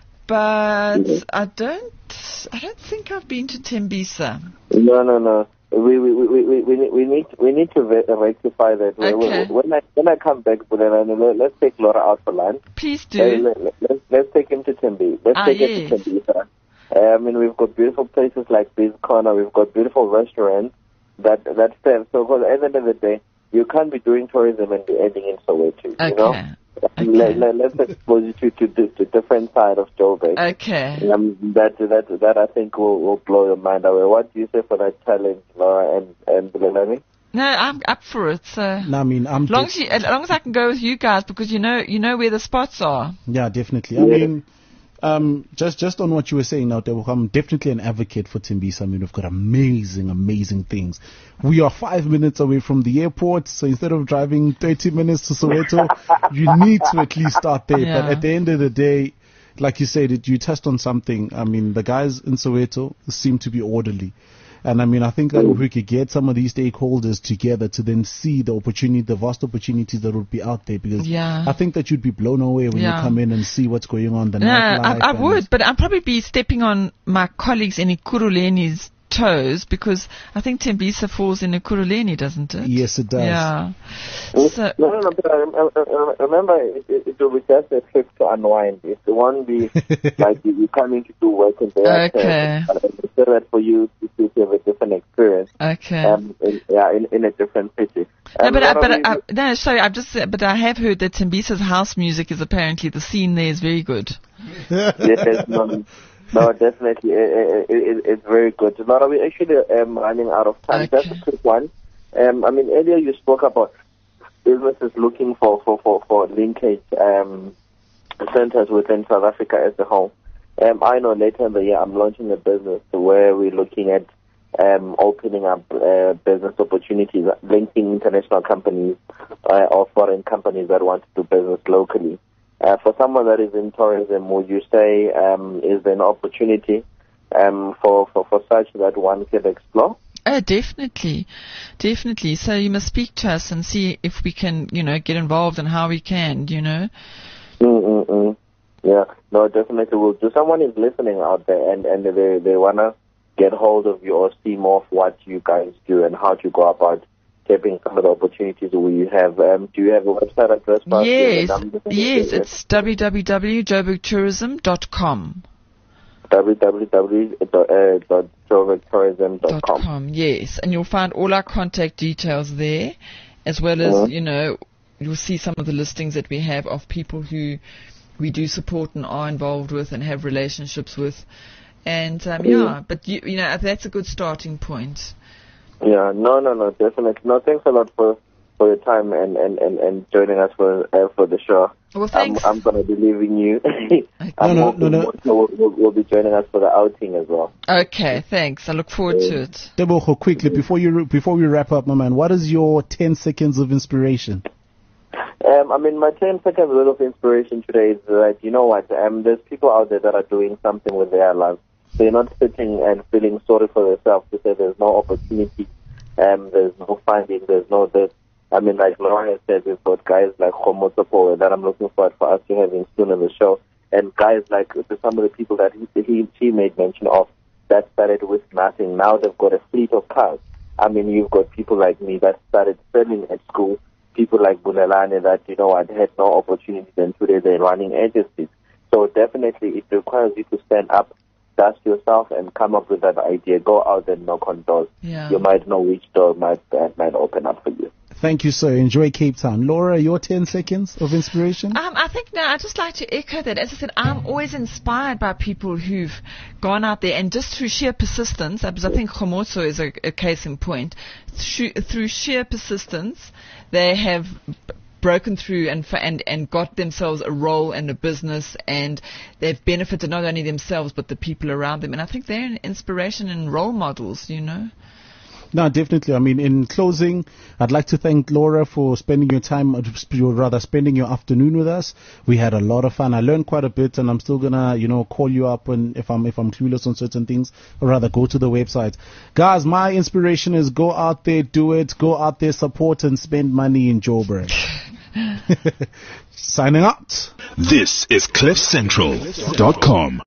but I don't. I don't think I've been to Tembisa. No, no, no. We we we we we need we need, we need to re- rectify that. Okay. When I when I come back, let's take Laura out for lunch. Please do. Uh, let, let, let's let's take him to Tembi. Let's Ah, take yes. him to Tembisa. Uh, I mean, we've got beautiful places like Biz Corner. We've got beautiful restaurants that that stand. So, because at the end of the day, you can't be doing tourism and be ending in Soweto. You Okay. know. Okay. Let, let, let's expose you to to the to different side of Joburg. Okay. Um, that that that I think will, will blow your mind away. What do you say for that challenge, Laura and and Bulelani? No, I'm up for it. So, No, I mean, I'm. as long def- as, you, as long as I can go with you guys, because you know you know where the spots are. Yeah, definitely. I mean, um, just just on what you were saying now, Tebogo, I'm definitely an advocate for Tembisa. I mean, we've got amazing, amazing things. We are five minutes away from the airport, so instead of driving thirty minutes to Soweto, you need to at least start there. Yeah. But at the end of the day, like you said, it, you touched on something. I mean, the guys in Soweto seem to be orderly. And I mean, I think that if we could get some of these stakeholders together to then see the opportunity, the vast opportunities that would be out there, because Yeah. I think that you'd be blown away when Yeah. you come in and see what's going on. The No, nightlife I, I and- would, but I'd probably be stepping on my colleagues in Ekurhuleni's toes, because I think Tembisa falls in Ekurhuleni, doesn't it? Yes, it does. Yeah. So, No, no, no. But I, I, I, remember, it, it, it will be just a trip to unwind. It won't be like you, you coming to do work in the Okay. So that for you to, to have a different experience. okay. Um, in, yeah, in, in a different city. No, Um, but I, Laura, but we- I, no, sorry, I've just but I have heard that Tembisa's house music is apparently the scene there is very good. yes, no, no, definitely, it, it, it, it's very good. Laura, we're actually um, running out of time. Okay. Just a quick one. Um, I mean, earlier you spoke about businesses looking for for for, for linkage um, centers within South Africa as a whole. Um, I know later in the year I'm launching a business where we're looking at um, opening up uh, business opportunities, linking international companies uh, or foreign companies that want to do business locally. Uh, for someone that is in tourism, would you say um, is there an opportunity um, for, for, for such that one can explore? Oh, definitely, definitely. So you must speak to us and see if we can, you know, get involved and how we can, you know. Mm-mm-mm. Yeah, no, definitely will do. Someone is listening out there and, and they, they want to get hold of you or see more of what you guys do and how to go about tapping some of the opportunities we have. Um, do you have a website address? for us? Do you have a Yes, number? yes, it's w w w dot joburg tourism dot com. w w w dot joburg tourism dot com. com. Yes, and you'll find all our contact details there, as well as, Mhm. you know, you'll see some of the listings that we have of people who we do support and are involved with and have relationships with. And, um, yeah, but, you, you know, that's a good starting point. Yeah, no, no, no, definitely. No, thanks a lot for, for your time and, and, and, and joining us for uh, for the show. Well, thanks. I'm, I'm going to be leaving you. I'm No, no, hoping no, no. Moto Will, will, will be joining us for the outing as well. Okay, thanks. I look forward to it. Tebogo, quickly before you before we wrap up, my man, what is your ten seconds of inspiration? Um, I mean, my ten seconds worth of inspiration today is that, you know what, um, there's people out there that are doing something with their lives. They're not sitting and feeling sorry for themselves to say there's no opportunity, um, there's no funding, there's no this. I mean, like Laura said, we've got guys like Homotopo that I'm looking forward for us to having soon on the show, and guys like some of the people that he, he, he made mention of that started with nothing. Now they've got a fleet of cars. I mean, you've got people like me that started selling at school, people like Bulelani that, you know, had had no opportunities, and today they're running agencies. So definitely it requires you to stand up, dust yourself, and come up with that idea. Go out and knock on doors. Yeah. You might know which door might, uh, might open up for you. Thank you, sir. Enjoy Cape Town. Laura, your ten seconds of inspiration? Um, I think, no, I'd just like to echo that. As I said, I'm always inspired by people who've gone out there and just through sheer persistence, because I think Khomotso is a, a case in point, through, through sheer persistence, they have b- broken through and, f- and and got themselves a role and a business, and they've benefited not only themselves but the people around them. And I think they're an inspiration and role models, you know. No, definitely. I mean, in closing, I'd like to thank Laura for spending your time, or rather spending your afternoon with us. We had a lot of fun. I learned quite a bit, and I'm still gonna, you know, call you up when if I'm if I'm clueless on certain things, or rather go to the website. Guys, my inspiration is go out there, do it, go out there, support and spend money in Joburg. Signing out. This is cliff central dot com.